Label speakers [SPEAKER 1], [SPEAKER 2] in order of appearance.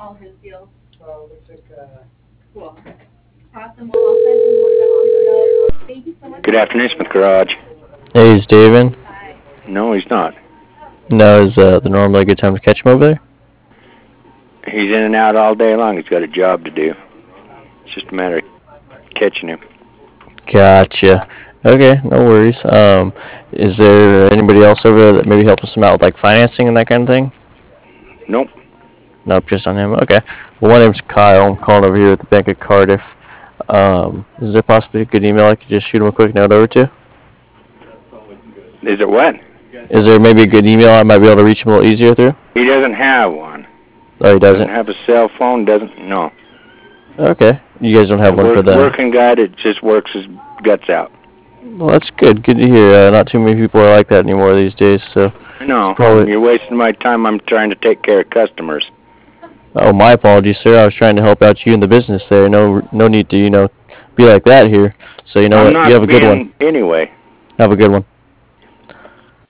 [SPEAKER 1] all his deals. Looks like, cool. Awesome. Well, I'll send him more stuff. Thank you so much.
[SPEAKER 2] Good afternoon, Smith Garage.
[SPEAKER 3] Hey, is David?
[SPEAKER 2] No, he's not.
[SPEAKER 3] No, is the normally a good time to catch him over there?
[SPEAKER 2] He's in and out all day long. He's got a job to do. It's just a matter of catching him.
[SPEAKER 3] Gotcha. Okay, no worries. Is there anybody else over there that maybe helps him out with like financing and that kind of thing?
[SPEAKER 2] Nope.
[SPEAKER 3] Nope, just on him. Okay. Well, my name's Kyle. I'm calling over here at the Bank of Cardiff. Is there possibly a good email I could just shoot him a quick note over to?
[SPEAKER 2] Is it what?
[SPEAKER 3] Is there maybe a good email I might be able to reach him a little easier through?
[SPEAKER 2] He doesn't have one.
[SPEAKER 3] Oh, he doesn't?
[SPEAKER 2] Doesn't have a cell phone. No.
[SPEAKER 3] Okay. You guys don't have one for that?
[SPEAKER 2] Working guy that just works his guts out.
[SPEAKER 3] Well, that's good. Good to hear. Not too many people are like that anymore these days. So.
[SPEAKER 2] No,
[SPEAKER 3] probably...
[SPEAKER 2] you're wasting my time. I'm trying to take care of customers.
[SPEAKER 3] Oh, my apologies, sir. I was trying to help out you in the business there. No need to, be like that here. So, you know what? You have a good one.
[SPEAKER 2] Anyway.
[SPEAKER 3] Have a good one.